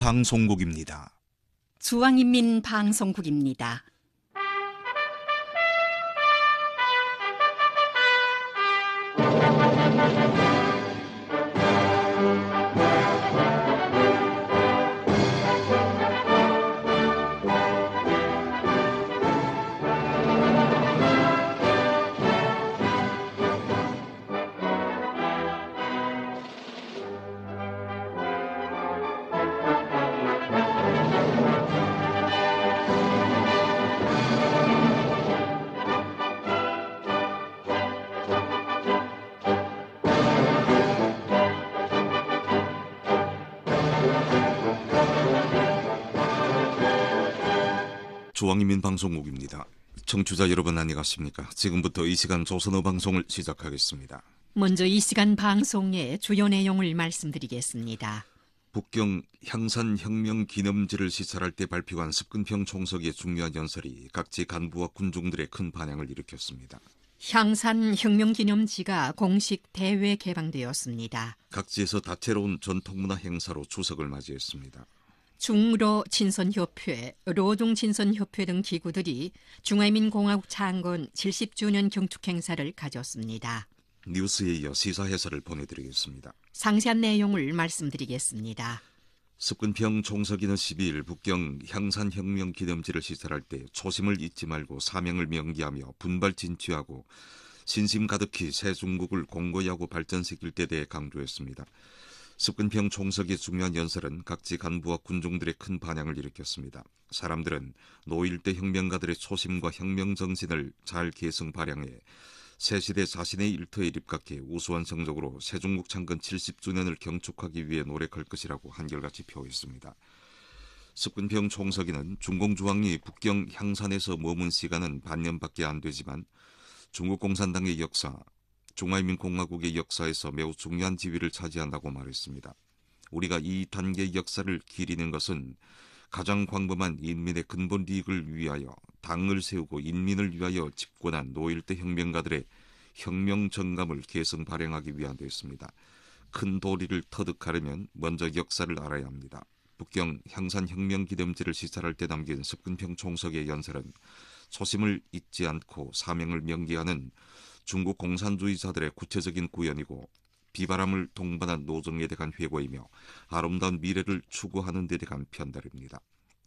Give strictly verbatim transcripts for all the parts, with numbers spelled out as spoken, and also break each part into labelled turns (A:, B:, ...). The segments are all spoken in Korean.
A: 방송국입니다.
B: 중앙인민방송국입니다.
A: 중앙인민방송국입니다. 청취자 여러분 안녕하십니까? 지금부터 이 시간 조선어 방송을 시작하겠습니다.
B: 먼저 이 시간 방송의 주요 내용을 말씀드리겠습니다.
A: 북경 향산혁명 기념지를 시찰할 때 발표한 습근평 총석의 중요한 연설이 각지 간부와 군중들의 큰 반향을 일으켰습니다.
B: 향산혁명 기념지가 공식 대회 개방되었습니다.
A: 각지에서 다채로운 전통문화 행사로 추석을 맞이했습니다.
B: 중로 친선협회, 로동 친선협회 등 기구들이 중화민공화국 창건 칠십 주년 경축 행사를 가졌습니다.
A: 뉴스에 이어 시사 해설을 보내드리겠습니다.
B: 상세한 내용을 말씀드리겠습니다.
A: 습근평 총석이는 십이 일 북경 향산혁명 기념지를 시찰할 때 초심을 잊지 말고 사명을 명기하며 분발 진취하고 신심 가득히 새 중국을 공고히 하고 발전시킬 때 대해 강조했습니다. 습근평 총석의 중요한 연설은 각지 간부와 군중들의 큰 반향을 일으켰습니다. 사람들은 노일대 혁명가들의 초심과 혁명 정신을 잘 계승 발양해 새 시대 자신의 일터에 입각해 우수한 성적으로 새중국 창건 칠십 주년을 경축하기 위해 노력할 것이라고 한결같이 표했습니다. 습근평 총석이는 중공주왕이 북경 향산에서 머문 시간은 반년밖에 안 되지만 중국 공산당의 역사, 중화인민공화국의 역사에서 매우 중요한 지위를 차지한다고 말했습니다. 우리가 이 단계의 역사를 기리는 것은 가장 광범한 인민의 근본 이익을 위하여 당을 세우고 인민을 위하여 집권한 노일대 혁명가들의 혁명 정감을 계승 발행하기 위한 데 있습니다. 큰 도리를 터득하려면 먼저 역사를 알아야 합니다. 북경 향산혁명 기념지를 시찰할 때 남긴 습근평 총석의 연설은 초심을 잊지 않고 사명을 명기하는 중국 공산주의자들의 구체적인 구현이고 비바람을 동반한 노정에 대한 회고이며 아름다운 미래를 추구하는 데 대한 편달입니다.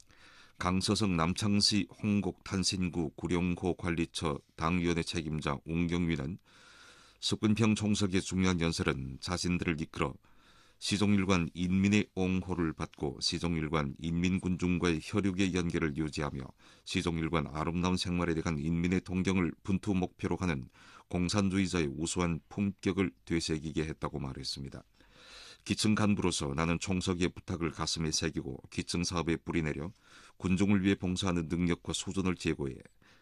A: 강서성 남창시 홍곡 탄신구 구룡호 관리처 당위원회 책임자 옹경위는 습근평 총석의 중요한 연설은 자신들을 이끌어 시종일관 인민의 옹호를 받고 시종일관 인민군중과의 혈육의 연계를 유지하며 시종일관 아름다운 생활에 대한 인민의 동경을 분투 목표로 하는 공산주의자의 우수한 품격을 되새기게 했다고 말했습니다. 기층 간부로서 나는 총석의 부탁을 가슴에 새기고 기층 사업에 뿌리내려 군중을 위해 봉사하는 능력과 수준을 제고해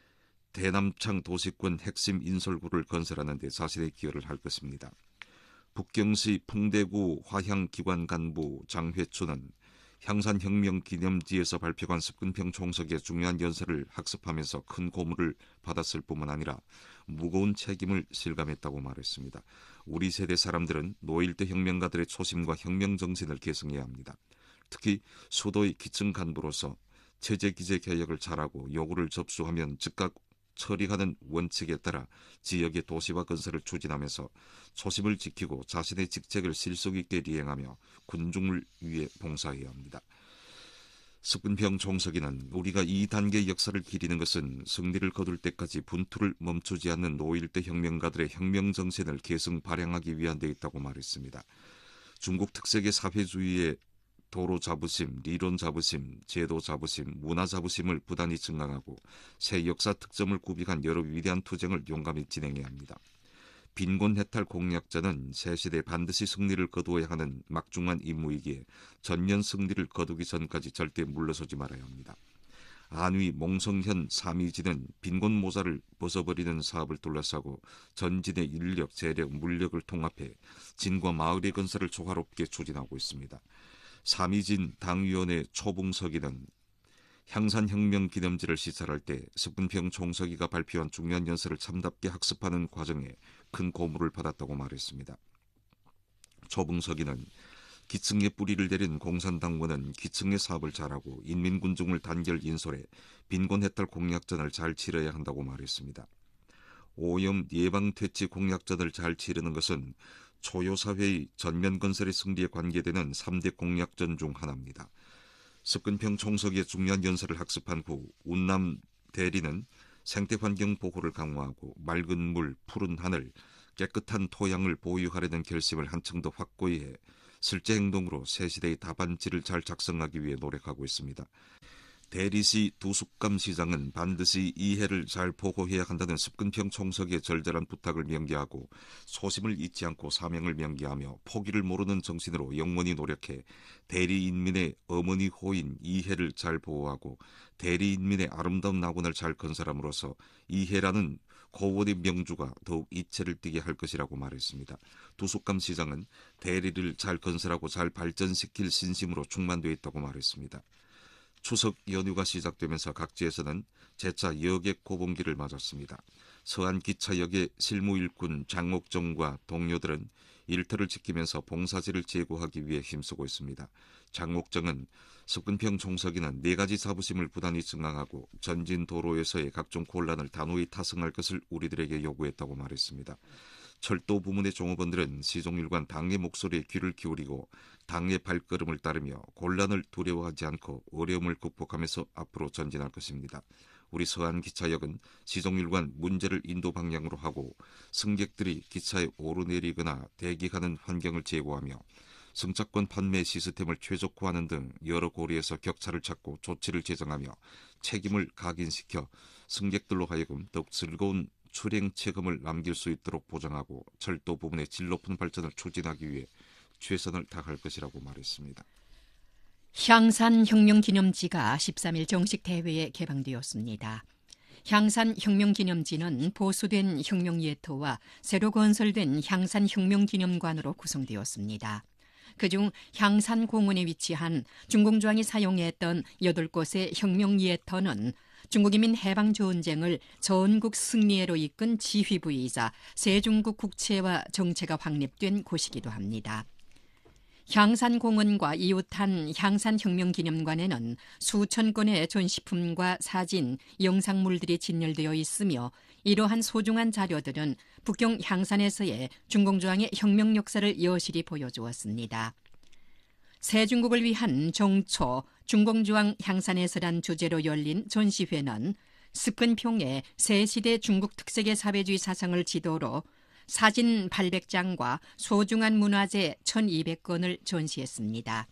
A: 대남창 도시권 핵심 인설구를 건설하는 데 자신의 기여를 할 것입니다. 북경시 풍대구 화향기관 간부 장회춘은 향산혁명 기념지에서 발표한 습근평 총석의 중요한 연설을 학습하면서 큰 고문을 받았을 뿐만 아니라 무거운 책임을 실감했다고 말했습니다. 우리 세대 사람들은 노일대 혁명가들의 초심과 혁명 정신을 계승해야 합니다. 특히 수도의 기층 간부로서 체제기재 개혁을 잘하고 요구를 접수하면 즉각 처리하는 원칙에 따라 지역의 도시화 건설을 추진하면서 초심을 지키고 자신의 직책을 실속 있게 이행하며 군중을 위해 봉사해야 합니다. 습근평 총석이는 우리가 이 단계의 역사를 기리는 것은 승리를 거둘 때까지 분투를 멈추지 않는 노일대 혁명가들의 혁명 정신을 계승 발양하기 위한 데 있다고 말했습니다. 중국 특색의 사회주의의 도로 자부심, 리론 자부심, 제도 자부심, 문화 자부심을 부단히 증강하고 새 역사 특점을 구비한 여러 위대한 투쟁을 용감히 진행해야 합니다. 빈곤 해탈 공약자는 새 시대 반드시 승리를 거두어야 하는 막중한 임무이기에 전면 승리를 거두기 전까지 절대 물러서지 말아야 합니다. 안위, 몽성현, 삼이진은 빈곤 모자를 벗어버리는 사업을 둘러싸고 전진의 인력, 재력, 물력을 통합해 진과 마을의 건설을 조화롭게 추진하고 있습니다. 삼이진 당위원회 초봉석이는 향산혁명 기념지를 시찰할 때 습근평 총석이가 발표한 중요한 연설을 참답게 학습하는 과정에 큰 고무를 받았다고 말했습니다. 초봉석이는 기층에 뿌리를 내린 공산당원은 기층의 사업을 잘하고 인민군중을 단결 인솔해 빈곤해탈 공약전을 잘 치러야 한다고 말했습니다. 오염 예방퇴치 공약전을 잘 치르는 것은 초요사회의 전면건설의 승리에 관계되는 삼 대 공약전 중 하나입니다. 습근평 총석의 중요한 연설을 학습한 후 운남 대리는 생태환경 보호를 강화하고 맑은 물, 푸른 하늘, 깨끗한 토양을 보유하려는 결심을 한층 더 확고히 해 실제 행동으로 새 시대의 답안지를 잘 작성하기 위해 노력하고 있습니다. 대리시 두숙감 시장은 반드시 이해를 잘 보호해야 한다는 습근평 총석의 절절한 부탁을 명기하고 소심을 잊지 않고 사명을 명기하며 포기를 모르는 정신으로 영원히 노력해 대리인민의 어머니 호인 이해를 잘 보호하고 대리인민의 아름다운 낙원을 잘 건설함으로써 이해라는 고원의 명주가 더욱 이체를 띠게 할 것이라고 말했습니다. 두숙감 시장은 대리를 잘 건설하고 잘 발전시킬 신심으로 충만되어 있다고 말했습니다. 추석 연휴가 시작되면서 각지에서는 재차 여객 고봉기를 맞았습니다. 서안 기차역의 실무 일꾼 장옥정과 동료들은 일터를 지키면서 봉사지를 제고하기 위해 힘쓰고 있습니다. 장옥정은 습근평 총석이는 네 가지 자부심을 부단히 증강하고 전진 도로에서의 각종 곤란을 단호히 타승할 것을 우리들에게 요구했다고 말했습니다. 철도 부문의 종업원들은 시종일관 당의 목소리에 귀를 기울이고 당의 발걸음을 따르며 곤란을 두려워하지 않고 어려움을 극복하면서 앞으로 전진할 것입니다. 우리 서안기차역은 시종일관 문제를 인도 방향으로 하고 승객들이 기차에 오르내리거나 대기하는 환경을 제고하며 승차권 판매 시스템을 최적화하는 등 여러 고리에서 격차를 찾고 조치를 제정하며 책임을 각인시켜 승객들로 하여금 더욱 즐거운 출행 체험을 남길 수 있도록 보장하고 철도 부분의 질 높은 발전을 추진하기 위해 최선을 다할 것이라고 말했습니다.
B: 향산혁명기념지가 십삼 일 정식 대회에 개방되었습니다. 향산혁명기념지는 보수된 혁명예토와 새로 건설된 향산혁명기념관으로 구성되었습니다. 그중 향산공원에 위치한 중공조항이 사용했던 여덟 곳의 혁명예터는 중국인민 해방전쟁을 전국 승리해로 이끈 지휘부이자 세중국 국채와 정체가 확립된 곳이기도 합니다. 향산공원과 이웃한 향산혁명기념관에는 수천 건의 전시품과 사진, 영상물들이 진열되어 있으며 이러한 소중한 자료들은 북경 향산에서의 중공조항의 혁명 역사를 여실히 보여주었습니다. 세중국을 위한 정초, 중공조항 향산에서란 주제로 열린 전시회는 습근평의 새시대 중국 특색의 사회주의 사상을 지도로 사진 팔백 장과 소중한 문화재 천이백 건을 전시했습니다.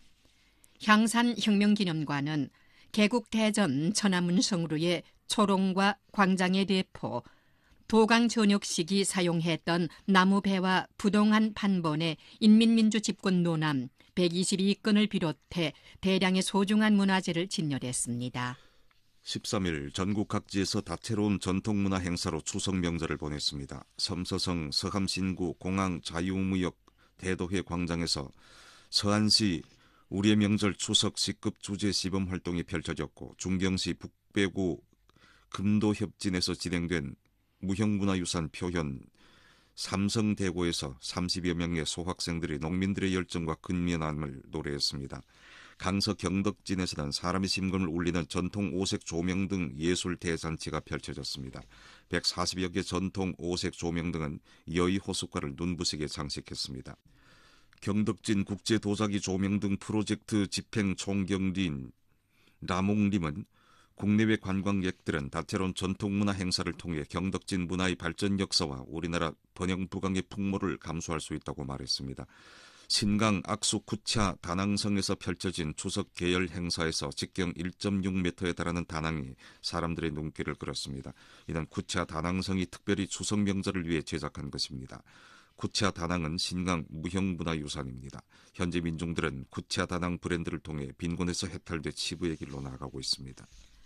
B: 향산혁명기념관은 개국대전 천안문성루의 초롱과 광장의 대포, 도강 전역 시기 사용했던 나무배와 부동한 판본의 인민민주 집권 노남 백이십이 건을 비롯해 대량의 소중한 문화재를 진열했습니다.
A: 십삼 일 전국 각지에서 다채로운 전통문화 행사로 추석 명절을 보냈습니다. 섬서성 서함신구 공항 자유무역 대도회 광장에서 서안시 우리의 명절 추석 시급 주제 시범 활동이 펼쳐졌고 중경시 북배구 금도협진에서 진행된 무형문화유산 표현 삼성대고에서 삼십여 명의 소학생들이 농민들의 열정과 근면함을 노래했습니다. 강서 경덕진에서는 사람의 심금을 울리는 전통 오색 조명 등 예술 대잔치가 펼쳐졌습니다. 백사십여 개 전통 오색 조명 등은 여의 호숫가를 눈부시게 장식했습니다. 경덕진 국제도자기 조명 등 프로젝트 집행 총경리인 라몽림은 국내외 관광객들은 다채로운 전통문화 행사를 통해 경덕진 문화의 발전 역사와 우리나라 번영부강의 풍모를 감수할 수 있다고 말했습니다. 신강 악수 구차 다낭성에서 펼쳐진 추석 계열 행사에서 직경 일 점 육 미터에 달하는 다낭이 사람들의 눈길을 끌었습니다. 이는 구차 다낭성이 특별히 추석 명절을 위해 제작한 것입니다. 구차 다낭은 신강 무형문화유산입니다. 현재 민중들은 구차 다낭 브랜드를 통해 빈곤에서 해탈돼 치부의 길로 나아가고 있습니다.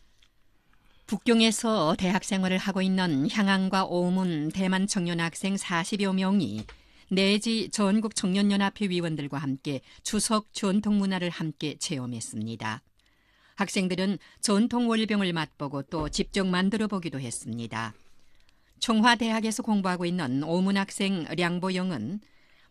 B: 북경에서 대학생활을 하고 있는 향안과 오문 대만 청년 학생 사십여 명이 내지 전국 청년연합회 위원들과 함께 추석 전통문화를 함께 체험했습니다. 학생들은 전통 월병을 맛보고 또 직접 만들어 보기도 했습니다. 총화대학에서 공부하고 있는 오문 학생 량보영은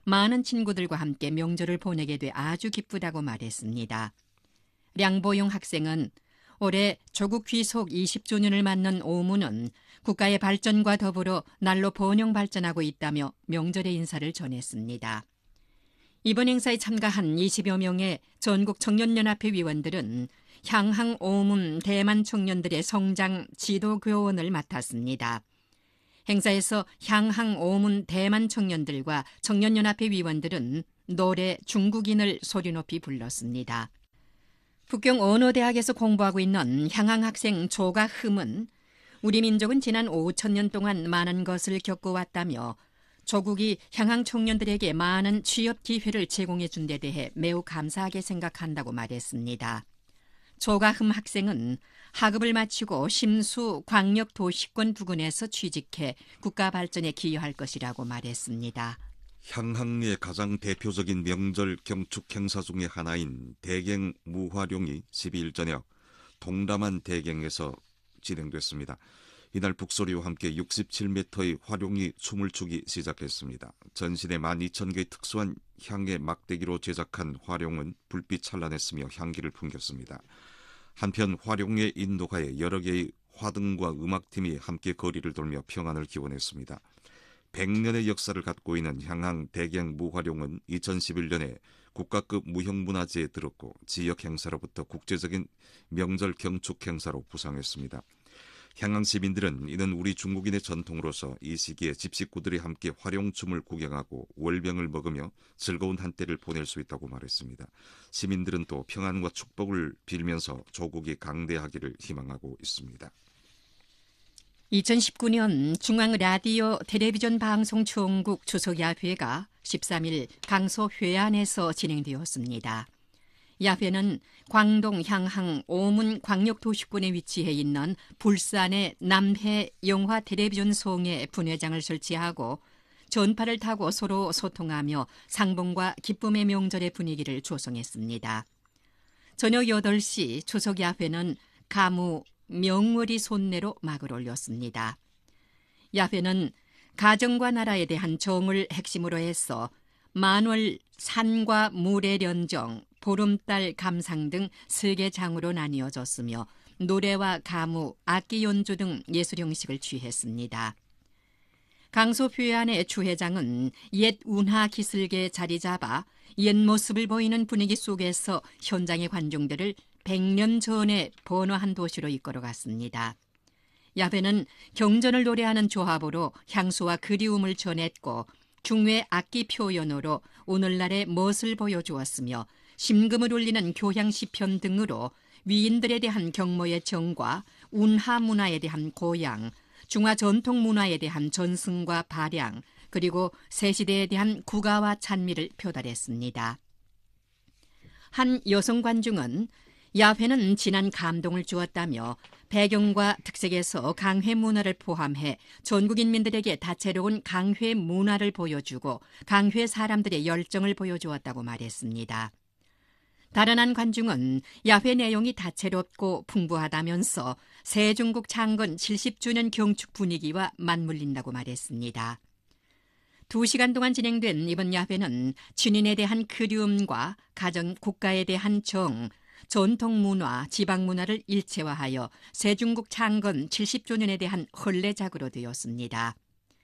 B: 많은 친구들과 함께 명절을 보내게 돼 아주 기쁘다고 말했습니다. 량보용 학생은 올해 조국 귀속 이십 주년을 맞는 오문은 국가의 발전과 더불어 날로 번영 발전하고 있다며 명절의 인사를 전했습니다. 이번 행사에 참가한 이십여 명의 전국 청년연합회 위원들은 향항 오문 대만 청년들의 성장 지도 교원을 맡았습니다. 행사에서 향항 오문 대만 청년들과 청년연합회 위원들은 노래 중국인을 소리 높이 불렀습니다. 북경 언어대학에서 공부하고 있는 향항 학생 조가흠은 우리 민족은 지난 오천 년 동안 많은 것을 겪어왔다며 조국이 향항 청년들에게 많은 취업 기회를 제공해 준 데 대해 매우 감사하게 생각한다고 말했습니다. 조가흠 학생은 학업을 마치고 심수 광역도시권 부근에서 취직해 국가 발전에 기여할 것이라고 말했습니다.
A: 향항의 가장 대표적인 명절 경축 행사 중의 하나인 대갱 무화룡이 십이 일 저녁 동남안 대갱에서 진행됐습니다. 이날 북소리와 함께 육십칠 미터의 화룡이 춤을 추기 시작했습니다. 전신에 만 이천 개의 특수한 향의 막대기로 제작한 화룡은 불빛 찬란했으며 향기를 풍겼습니다. 한편 화룡의 인도하에 여러 개의 화등과 음악팀이 함께 거리를 돌며 평안을 기원했습니다. 백 년의 역사를 갖고 있는 향항 대갱 무화룡은 이천십일 년에 국가급 무형문화재에 들었고 지역 행사로부터 국제적인 명절 경축 행사로 부상했습니다. 향항 시민들은 이는 우리 중국인의 전통으로서 이 시기에 집식구들이 함께 화룡춤을 구경하고 월병을 먹으며 즐거운 한때를 보낼 수 있다고 말했습니다. 시민들은 또 평안과 축복을 빌면서 조국이 강대하기를 희망하고 있습니다.
B: 이천십구 년 중앙라디오 텔레비전 방송총국 주석야회가 십삼 일 강서 회안에서 진행되었습니다. 야회는 광동 향항 오문 광역도시권에 위치해 있는 불산의 남해 영화 텔레비전 송에 분회장을 설치하고 전파를 타고 서로 소통하며 상봉과 기쁨의 명절의 분위기를 조성했습니다. 저녁 여덟 시 추석야회는 가무 명월이 손내로 막을 올렸습니다. 야회는 가정과 나라에 대한 정을 핵심으로 해서 만월 산과 물의 련정, 보름달 감상 등 세 개 장으로 나뉘어졌으며 노래와 가무, 악기 연주 등 예술 형식을 취했습니다. 강서 회안의 주회장은 옛 운하 기슬계에 자리 잡아 옛 모습을 보이는 분위기 속에서 현장의 관중들을 백 년 전에 번화한 도시로 이끌어갔습니다. 야회는 경전을 노래하는 조합으로 향수와 그리움을 전했고 중외 악기 표현으로 오늘날의 멋을 보여주었으며 심금을 울리는 교향시편 등으로 위인들에 대한 경모의 정과 운하 문화에 대한 고양, 중화 전통 문화에 대한 전승과 발양, 그리고 새 시대에 대한 국가와 찬미를 표달했습니다. 한 여성 관중은 야회는 진한 감동을 주었다며 배경과 특색에서 강회 문화를 포함해 전국 인민들에게 다채로운 강회 문화를 보여주고 강회 사람들의 열정을 보여주었다고 말했습니다. 다른 한 관중은 야회 내용이 다채롭고 풍부하다면서 세종국 창건 칠십 주년 경축 분위기와 맞물린다고 말했습니다. 두 시간 동안 진행된 이번 야회는 친인에 대한 그리움과 가정 국가에 대한 정, 전통 문화, 지방 문화를 일체화하여 세종국 창건 칠십 주년에 대한 혼례작으로 되었습니다.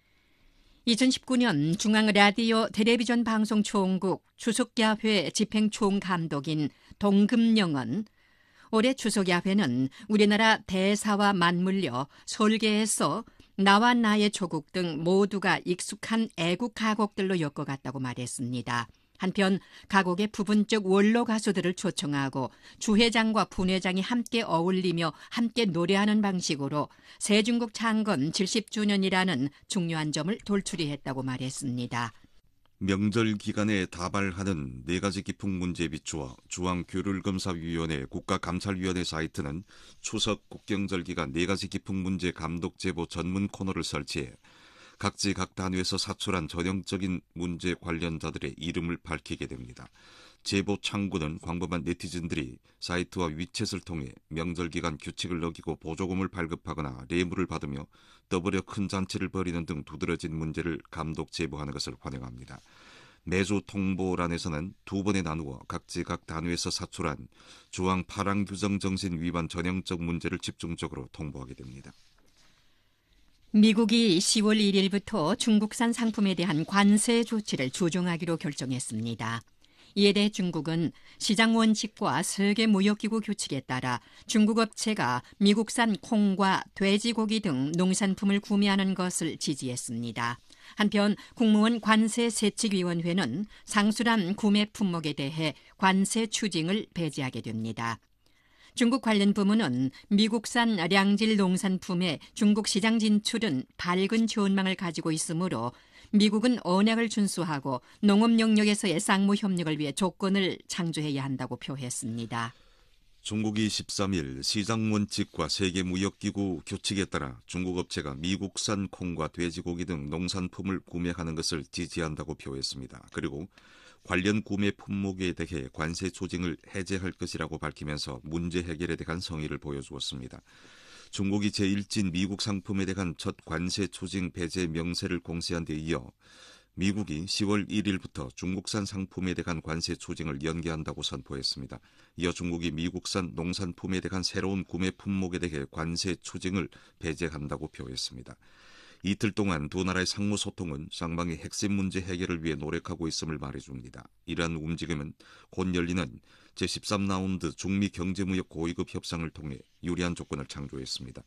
B: 이천십구 년 중앙라디오 텔레비전 방송총국 추석야회 집행총감독인 동금영은 올해 추석야회는 우리나라 대사와 맞물려 설계에서 나와 나의 조국 등 모두가 익숙한 애국 가곡들로 엮어갔다고 말했습니다. 한편 가곡의 부분적 원로 가수들을 초청하고 주회장과 분회장이 함께 어울리며 함께 노래하는 방식으로 세종국 창건 칠십 주년이라는 중요한 점을 돌출했다고 말했습니다.
A: 명절 기간에 다발하는 네 가지 기풍 문제에 비추어 중앙규율검사위원회 국가감찰위원회 사이트는 추석 국경절 기간 네 가지 기풍 문제 감독 제보 전문 코너를 설치해 각지 각 단위에서 사출한 전형적인 문제 관련자들의 이름을 밝히게 됩니다. 제보 창구는 광범한 네티즌들이 사이트와 위챗을 통해 명절 기간 규칙을 어기고 보조금을 발급하거나 뇌물을 받으며 떠벌여 큰 잔치를 벌이는 등 두드러진 문제를 감독 제보하는 것을 환영합니다. 매주 통보란에서는 두 번에 나누어 각지 각 단위에서 사출한 주황 파랑 규정 정신 위반 전형적 문제를 집중적으로 통보하게 됩니다.
B: 미국이 시월 일일부터 중국산 상품에 대한 관세 조치를 조정하기로 결정했습니다. 이에 대해 중국은 시장 원칙과 세계 무역기구 규칙에 따라 중국 업체가 미국산 콩과 돼지고기 등 농산품을 구매하는 것을 지지했습니다. 한편 국무원 관세세칙위원회는 상술한 구매 품목에 대해 관세 추징을 배제하게 됩니다. 중국 관련 부문은 미국산 량질 농산품의 중국 시장 진출은 밝은 전망을 가지고 있으므로 미국은 언약을 준수하고 농업 영역에서의 쌍무 협력을 위해 조건을 창조해야 한다고 표했습니다.
A: 중국이 십삼일 시장 원칙과 세계무역기구 규칙에 따라 중국 업체가 미국산 콩과 돼지고기 등 농산품을 구매하는 것을 지지한다고 표했습니다. 그리고 관련 구매 품목에 대해 관세 조징을 해제할 것이라고 밝히면서 문제 해결에 대한 성의를 보여주었습니다. 중국이 제일진 미국 상품에 대한 첫 관세 조징 배제 명세를 공시한 데 이어 미국이 시월 일일부터 중국산 상품에 대한 관세 조징을 연기한다고 선포했습니다. 이어 중국이 미국산 농산품에 대한 새로운 구매 품목에 대해 관세 조징을 배제한다고 표했습니다. 이틀 동안 두 나라의 상무 소통은 쌍방의 핵심 문제 해결을 위해 노력하고 있음을 말해줍니다. 이러한 움직임은 곧 열리는 제십삼 라운드 중미 경제무역 고위급 협상을 통해 유리한 조건을 창조했습니다.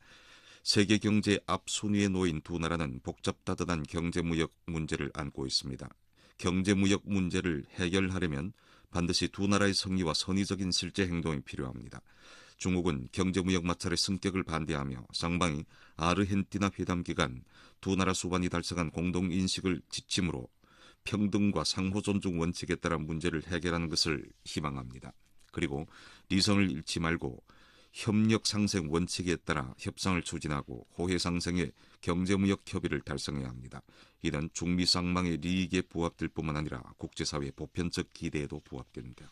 A: 세계 경제 앞순위에 놓인 두 나라는 복잡다단한 경제무역 문제를 안고 있습니다. 경제무역 문제를 해결하려면 반드시 두 나라의 성의와 선의적인 실제 행동이 필요합니다. 중국은 경제무역 마찰의 승격을 반대하며 쌍방이 아르헨티나 회담 기간 두 나라 수반이 달성한 공동인식을 지침으로 평등과 상호존중 원칙에 따라 문제를 해결하는 것을 희망합니다. 그리고 리성을 잃지 말고 협력 상생 원칙에 따라 협상을 추진하고 호혜 상생의 경제무역 협의를 달성해야 합니다. 이는 중미 쌍방의利益에 부합될 뿐만 아니라 국제사회의 보편적 기대에도 부합됩니다.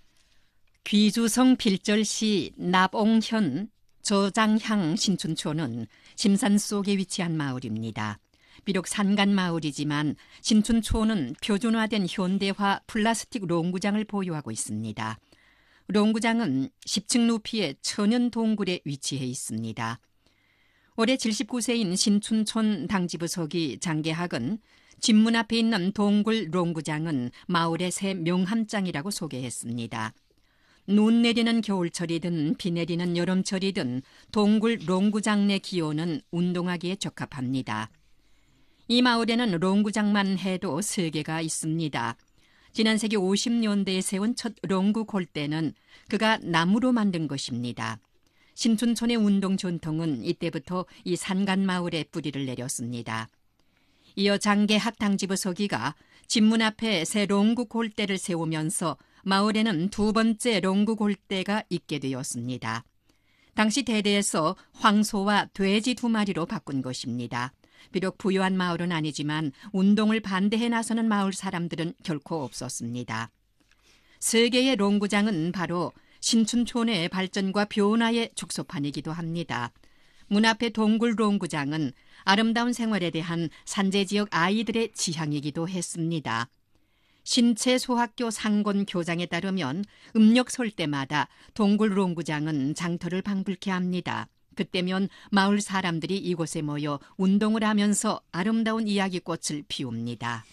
B: 귀주성 필절시 납옹현 저장향 신춘초는 심산 속에 위치한 마을입니다. 비록 산간 마을이지만 신춘초는 표준화된 현대화 플라스틱 롱구장을 보유하고 있습니다. 롱구장은 십 층 높이의 천연 동굴에 위치해 있습니다. 올해 칠십구 세인 신춘촌 당지부서기 장계학은 집문 앞에 있는 동굴 롱구장은 마을의 새 명함장이라고 소개했습니다. 눈 내리는 겨울철이든 비 내리는 여름철이든 동굴 롱구장 내 기온은 운동하기에 적합합니다. 이 마을에는 롱구장만 해도 세 개가 있습니다. 지난 세기 오십 년대에 세운 첫 롱구 골대는 그가 나무로 만든 것입니다. 신춘촌의 운동 전통은 이때부터 이 산간 마을에 뿌리를 내렸습니다. 이어 장계학 당지부서기가 집문 앞에 새 롱구 골대를 세우면서 마을에는 두 번째 롱구 골대가 있게 되었습니다. 당시 대대에서 황소와 돼지 두 마리로 바꾼 것입니다. 비록 부유한 마을은 아니지만 운동을 반대해 나서는 마을 사람들은 결코 없었습니다. 세 개의 롱구장은 바로 신춘촌의 발전과 변화의 축소판이기도 합니다. 문 앞의 동굴 롱구장은 아름다운 생활에 대한 산재지역 아이들의 지향이기도 했습니다. 신체소학교 상곤 교장에 따르면 음력 설 때마다 동굴 롱구장은 장터를 방불케 합니다. 그때면 마을 사람들이 이곳에 모여 운동을 하면서 아름다운 이야기꽃을 피웁니다.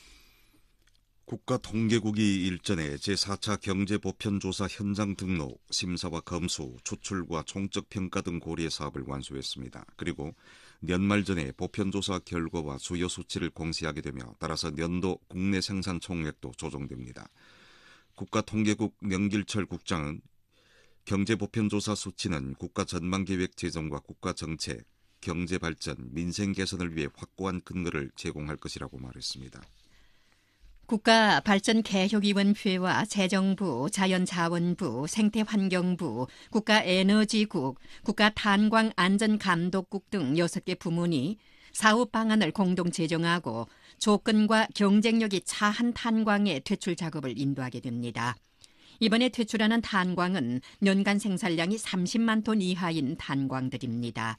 A: 국가통계국이 일전에 제사 차 경제보편조사 현장 등록, 심사와 검수, 추출과 총적평가 등 고리의 사업을 완수했습니다. 그리고 연말 전에 보편조사 결과와 주요 수치를 공시하게 되며 따라서 연도 국내 생산 총액도 조정됩니다. 국가통계국 명길철 국장은 경제보편조사 수치는 국가 전망계획 제정과 국가정책, 경제발전, 민생 개선을 위해 확고한 근거를 제공할 것이라고 말했습니다.
B: 국가발전개혁위원회와 재정부, 자연자원부, 생태환경부, 국가에너지국, 국가탄광안전감독국 등 여섯 개 부문이 사업 방안을 공동 제정하고 조건과 경쟁력이 차한 탄광의 퇴출 작업을 인도하게 됩니다. 이번에 퇴출하는 탄광은 년간 생산량이 삼십만 톤 이하인 탄광들입니다.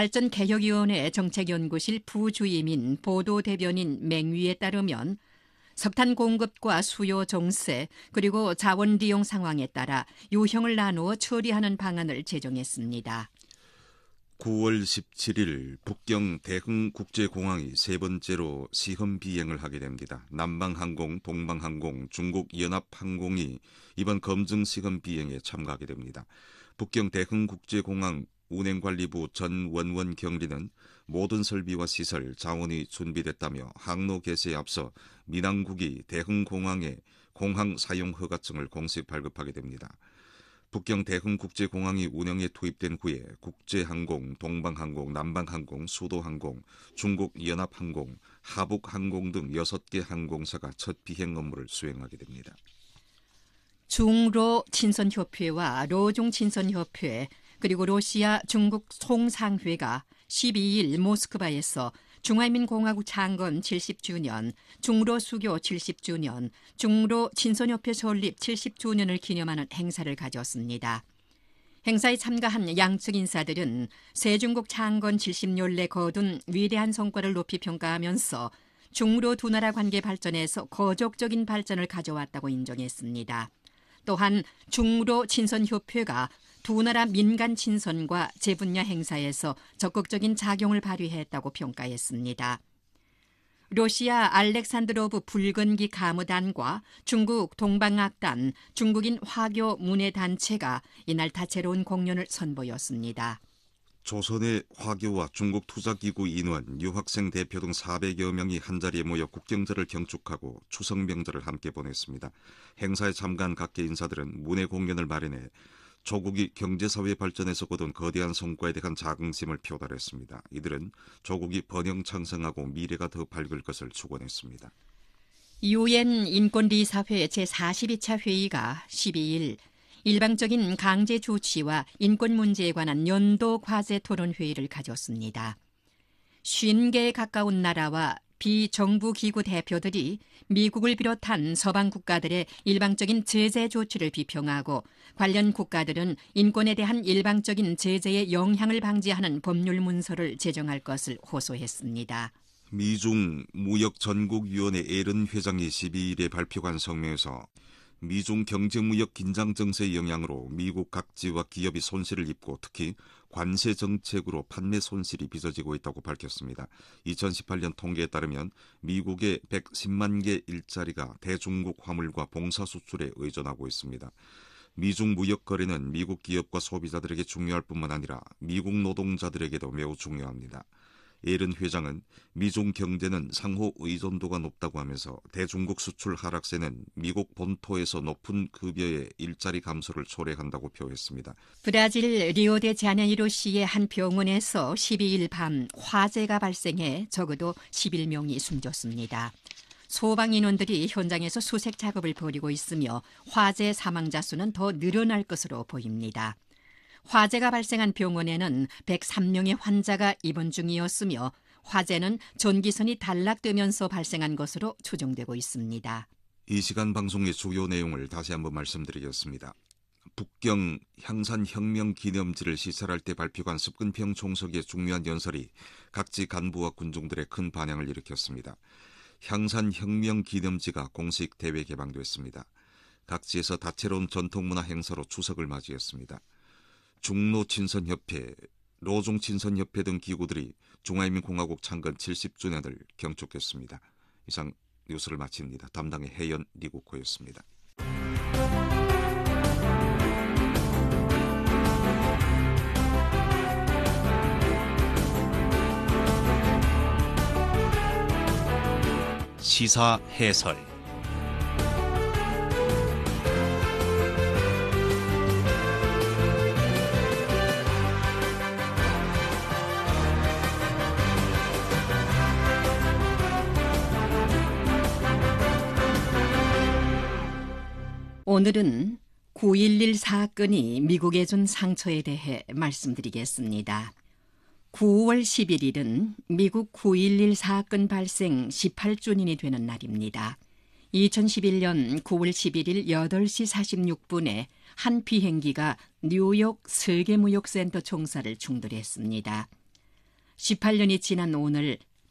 B: 국가발전개혁위원회 정책연구실 부주임인 보도대변인 맹위에 따르면 석탄 공급과 수요 정세 그리고 자원利用 상황에 따라 유형을 나누어 처리하는 방안을 제정했습니다.
A: 구월 십칠일 북경 대흥국제공항이 세 번째로 시험 비행을 하게 됩니다. 남방항공, 동방항공, 중국연합항공이 이번 검증 시험 비행에 참가하게 됩니다. 북경 대흥국제공항 운행관리부 전 원원 경리는 모든 설비와 시설, 자원이 준비됐다며 항로 개시에 앞서 민항국이 대흥공항에 공항 사용 허가증을 공식 발급하게 됩니다. 북경 대흥국제공항이 운영에 투입된 후에 국제항공, 동방항공, 남방항공, 수도항공, 중국연합항공, 하북항공 등 여섯 개 항공사가 첫 비행 업무를 수행하게 됩니다.
B: 중로 친선협회와 로중 친선협회 그리고 러시아 중국 송상회가 십이일 모스크바에서 중화인민공화국 창건 칠십 주년, 중로 수교 칠십 주년, 중로 친선협회 설립 칠십 주년을 기념하는 행사를 가졌습니다. 행사에 참가한 양측 인사들은 세중국 창건 칠십 연내 거둔 위대한 성과를 높이 평가하면서 중로 두 나라 관계 발전에서 거족적인 발전을 가져왔다고 인정했습니다. 또한 중로 친선협회가 두 나라 민간 친선과 재분야 행사에서 적극적인 작용을 발휘했다고 평가했습니다. 러시아 알렉산드로브 붉은기 가무단과 중국 동방악단, 중국인 화교 문예단체가 이날 다채로운 공연을 선보였습니다.
A: 조선의 화교와 중국 투자기구 인원, 유학생 대표 등 사백여 명이 한자리에 모여 국경절을 경축하고 추석 명절을 함께 보냈습니다. 행사에 참가한 각계 인사들은 문예 공연을 마련해 조국이 경제사회 발전에서 거둔 거대한 성과에 대한 자긍심을 표달했습니다. 이들은 조국이 번영 창성하고 미래가 더 밝을 것을 축원했습니다.
B: 유엔 인권리사회 제사십이 차 회의가 십이일 일방적인 강제 조치와 인권 문제에 관한 연도 과제 토론 회의를 가졌습니다. 오십 개에 가까운 나라와 비정부 기구 대표들이 미국을 비롯한 서방 국가들의 일방적인 제재 조치를 비평하고 관련 국가들은 인권에 대한 일방적인 제재의 영향을 방지하는 법률 문서를 제정할 것을 호소했습니다.
A: 미중 무역전국위원회 에런 회장이 십이일에 발표한 성명에서 미중 경제무역 긴장 정세의 영향으로 미국 각지와 기업이 손실을 입고 특히 관세 정책으로 판매 손실이 빚어지고 있다고 밝혔습니다. 이천십팔년 통계에 따르면 미국의 백십만 개 일자리가 대중국 화물과 봉사 수출에 의존하고 있습니다. 미중 무역 거래는 미국 기업과 소비자들에게 중요할 뿐만 아니라 미국 노동자들에게도 매우 중요합니다. 에런 회장은 미중 경제는 상호 의존도가 높다고 하면서 대중국 수출 하락세는 미국 본토에서 높은 급여의 일자리 감소를 초래한다고 표했습니다.
B: 브라질 리오데자네이루시의 한 병원에서 십이일 밤 화재가 발생해 적어도 십일 명이 숨졌습니다. 소방인원들이 현장에서 수색 작업을 벌이고 있으며 화재 사망자 수는 더 늘어날 것으로 보입니다. 화재가 발생한 병원에는 백삼 명의 환자가 입원 중이었으며 화재는 전기선이 단락되면서 발생한 것으로 추정되고 있습니다.
A: 이 시간 방송의 주요 내용을 다시 한번 말씀드리겠습니다. 북경 향산혁명 기념지를 시찰할 때 발표한 습근평 총석의 중요한 연설이 각지 간부와 군중들의 큰 반향을 일으켰습니다. 향산혁명 기념지가 공식 대회 개방됐습니다. 각지에서 다채로운 전통문화 행사로 추석을 맞이했습니다. 중로친선협회, 로중친선협회 등 기구들이 중화인민공화국 창건 칠십 주년을 경축했습니다. 이상 뉴스를 마칩니다. 담당의 혜연 리국호였습니다.
C: 시사 해설
B: 오늘은 구일일 사건이 미국에 준 상처에 대해 말씀드리겠습니다. 구월 십일일은 미국 구일일 사건 발생 십팔 주년이 되는 날입니다. 이천십일년 구월 십일일 여덟 시 사십육 분에 한 비행기가 뉴욕 세계무역센터 총사를 충돌했습니다. 십팔 년이 지난 오늘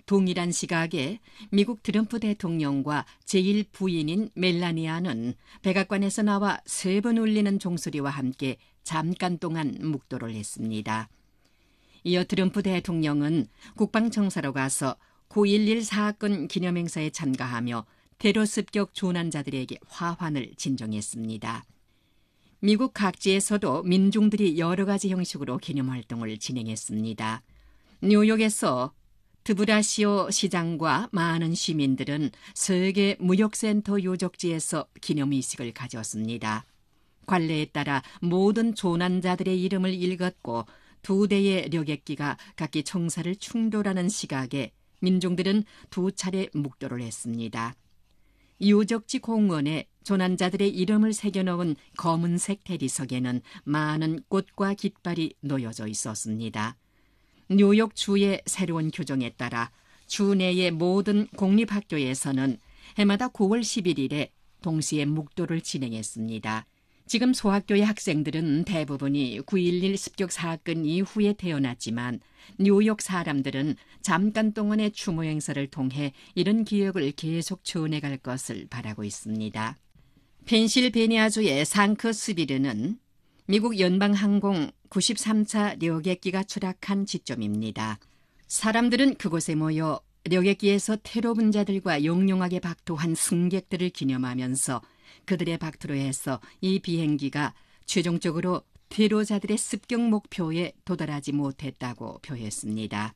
B: 동일한 시각에 미국 트럼프 대통령과 제일 부인인 멜라니아는 백악관에서 나와 세 번 울리는 종소리와 함께 잠깐 동안 묵도를 했습니다. 이어 트럼프 대통령은 국방청사로 가서 구일일 사건 기념행사에 참가하며 테러 습격 조난자들에게 화환을 진정했습니다. 미국 각지에서도 민중들이 여러 가지 형식으로 기념활동을 진행했습니다. 뉴욕에서 드브라시오 시장과 많은 시민들은 세계 무역센터 유적지에서 기념의식을 가졌습니다. 관례에 따라 모든 조난자들의 이름을 읽었고 두 대의 려객기가 각기 청사를 충돌하는 시각에 민중들은 두 차례 묵도를 했습니다. 유적지 공원에 조난자들의 이름을 새겨넣은 검은색 대리석에는 많은 꽃과 깃발이 놓여져 있었습니다. 뉴욕 주의 새로운 규정에 따라 주 내의 모든 공립학교에서는 해마다 구월 십일일에 동시에 묵도를 진행했습니다. 지금 소학교의 학생들은 대부분이 구일일 습격 사건 이후에 태어났지만 뉴욕 사람들은 잠깐 동안의 추모 행사를 통해 이런 기억을 계속 전해갈 것을 바라고 있습니다. 펜실베니아주의 상크스비르는 미국 연방항공 구십삼 차 려객기가 추락한 지점입니다. 사람들은 그곳에 모여 려객기에서 테러 분자들과 용용하게 박토한 승객들을 기념하면서 그들의 박토로 해서 이 비행기가 최종적으로 테러자들의 습격 목표에 도달하지 못했다고 표했습니다.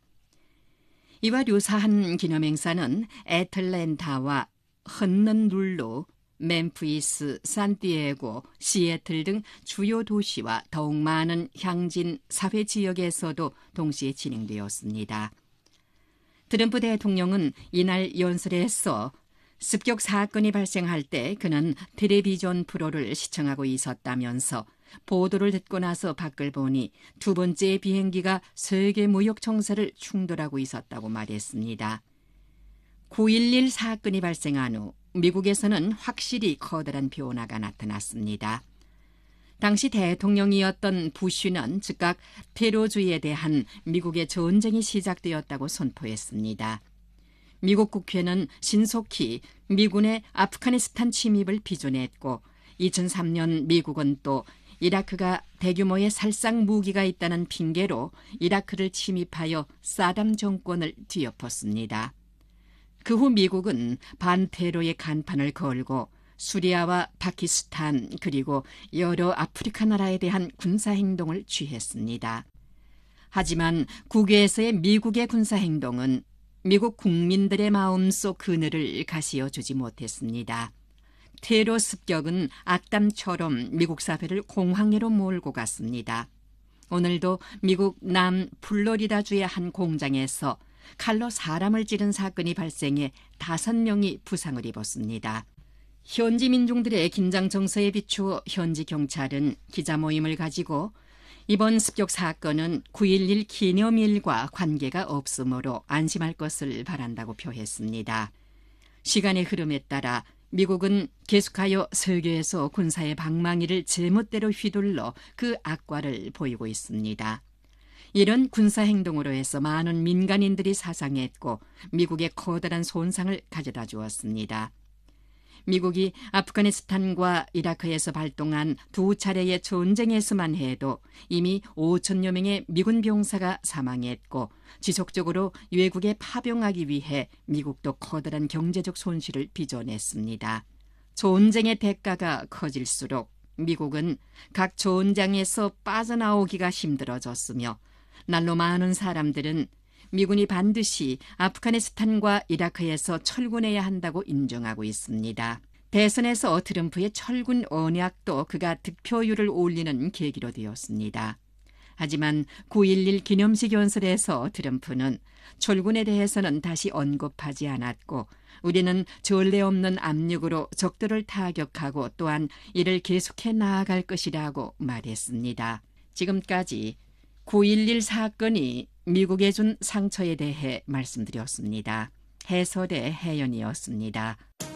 B: 이와 유사한 기념행사는 애틀랜타와 헌넌룰루, 멤피스, 산티아고, 시애틀 등 주요 도시와 더욱 많은 향진 사회 지역에서도 동시에 진행되었습니다. 트럼프 대통령은 이날 연설에서 습격 사건이 발생할 때 그는 텔레비전 프로를 시청하고 있었다면서 보도를 듣고 나서 밖을 보니 두 번째 비행기가 세계 무역 청사를 충돌하고 있었다고 말했습니다. 구일일 사건이 발생한 후 미국에서는 확실히 커다란 변화가 나타났습니다. 당시 대통령이었던 부시는 즉각 테러주의에 대한 미국의 전쟁이 시작되었다고 선포했습니다. 미국 국회는 신속히 미군의 아프가니스탄 침입을 비준했고 이천삼 년 미국은 또 이라크가 대규모의 살상 무기가 있다는 핑계로 이라크를 침입하여 사담 정권을 뒤엎었습니다. 그 후 미국은 반테러의 간판을 걸고 수리아와 파키스탄 그리고 여러 아프리카 나라에 대한 군사행동을 취했습니다. 하지만 국외에서의 미국의 군사행동은 미국 국민들의 마음속 그늘을 가시어주지 못했습니다. 테러 습격은 악담처럼 미국 사회를 공황으로 몰고 갔습니다. 오늘도 미국 남 플로리다주의 한 공장에서 칼로 사람을 찌른 사건이 발생해 다섯 명이 부상을 입었습니다. 현지 민중들의 긴장 정서에 비추어 현지 경찰은 기자 모임을 가지고 이번 습격 사건은 구일일 기념일과 관계가 없으므로 안심할 것을 바란다고 표했습니다. 시간의 흐름에 따라 미국은 계속하여 세계에서 군사의 방망이를 제멋대로 휘둘러 그 악과를 보이고 있습니다. 이런 군사행동으로 해서 많은 민간인들이 사상했고 미국에 커다란 손상을 가져다 주었습니다. 미국이 아프가니스탄과 이라크에서 발동한 두 차례의 전쟁에서만 해도 이미 오천여 명의 미군 병사가 사망했고 지속적으로 외국에 파병하기 위해 미국도 커다란 경제적 손실을 빚어냈습니다. 전쟁의 대가가 커질수록 미국은 각 전장에서 빠져나오기가 힘들어졌으며 날로 많은 사람들은 미군이 반드시 아프가니스탄과 이라크에서 철군해야 한다고 인정하고 있습니다. 대선에서 트럼프의 철군 언약도 그가 득표율을 올리는 계기로 되었습니다. 하지만 구일일 기념식 연설에서 트럼프는 철군에 대해서는 다시 언급하지 않았고 우리는 전례 없는 압력으로 적들을 타격하고 또한 이를 계속해 나아갈 것이라고 말했습니다. 지금까지 구일일 사건이 미국에 준 상처에 대해 말씀드렸습니다. 해설의 혜연이었습니다.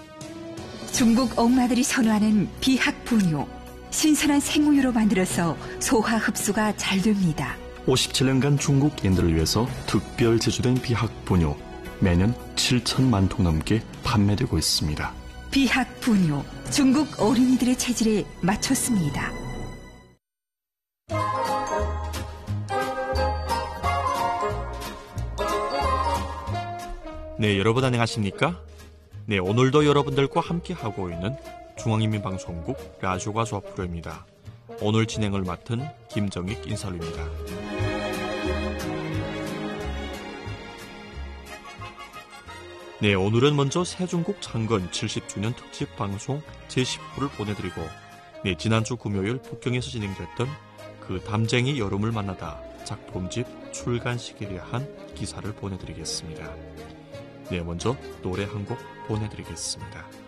C: 중국 엄마들이 선호하는 비학 분유. 신선한 생우유로 만들어서 소화 흡수가 잘 됩니다.
D: 오십칠 년간 중국 인들을 위해서 특별 제조된 비학 분유. 매년 칠천만 통 넘게 판매되고 있습니다.
C: 비학 분요, 중국 어린이들의 체질에 맞췄습니다.
E: 네, 여러분 안녕하십니까? 네, 오늘도 여러분들과 함께하고 있는 중앙인민방송국 라디오 수업 프로입니다. 오늘 진행을 맡은 김정익 인사올립니다. 네, 오늘은 먼저 세종국 창건 칠십 주년 특집 방송 제십 호를 보내드리고, 네, 지난주 금요일 북경에서 진행됐던 그 담쟁이 여름을 만나다 작품집 출간식에 대한 기사를 보내드리겠습니다. 네, 먼저 노래 한 곡 보내드리겠습니다.